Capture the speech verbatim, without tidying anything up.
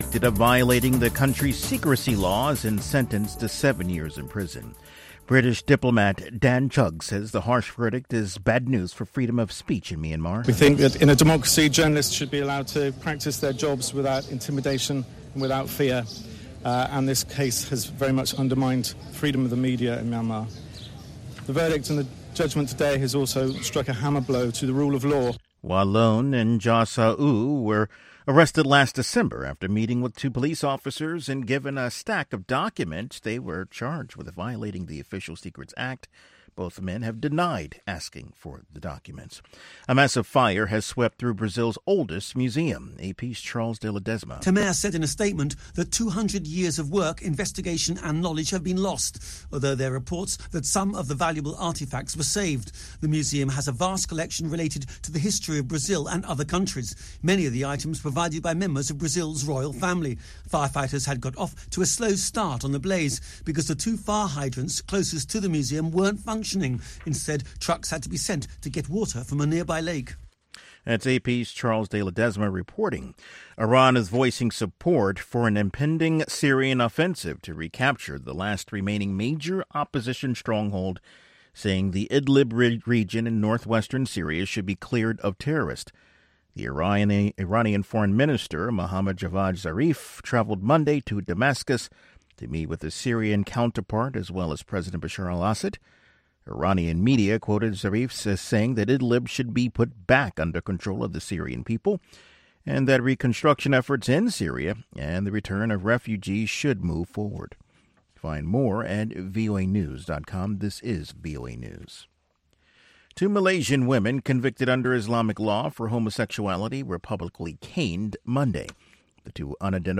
Convicted of violating the country's secrecy laws and sentenced to seven years in prison. British diplomat Dan Chugg says the harsh verdict is bad news for freedom of speech in Myanmar. We think that in a democracy, journalists should be allowed to practice their jobs without intimidation and without fear. Uh, and this case has very much undermined freedom of the media in Myanmar. The verdict and the judgment today has also struck a hammer blow to the rule of law. Walon and Ja Sa-u were arrested last December after meeting with two police officers and given a stack of documents. They were charged with violating the Official Secrets Act. Both men have denied asking for the documents. A massive fire has swept through Brazil's oldest museum. A P's Charles de Ledesma. Temer said in a statement that two hundred years of work, investigation and knowledge have been lost, although there are reports that some of the valuable artifacts were saved. The museum has a vast collection related to the history of Brazil and other countries, many of the items provided by members of Brazil's royal family. Firefighters had got off to a slow start on the blaze because the two fire hydrants closest to the museum weren't functioning. Instead, trucks had to be sent to get water from a nearby lake. That's A P's Charles de Ledesma reporting. Iran is voicing support for an impending Syrian offensive to recapture the last remaining major opposition stronghold, saying the Idlib re- region in northwestern Syria should be cleared of terrorists. The Iranian, Iranian Foreign Minister, Mohammad Javad Zarif, traveled Monday to Damascus to meet with his Syrian counterpart as well as President Bashar al-Assad. Iranian media quoted Zarif as saying that Idlib should be put back under control of the Syrian people and that reconstruction efforts in Syria and the return of refugees should move forward. Find more at V O A news dot com. This is V O A News. Two Malaysian women convicted under Islamic law for homosexuality were publicly caned Monday. The two unidentified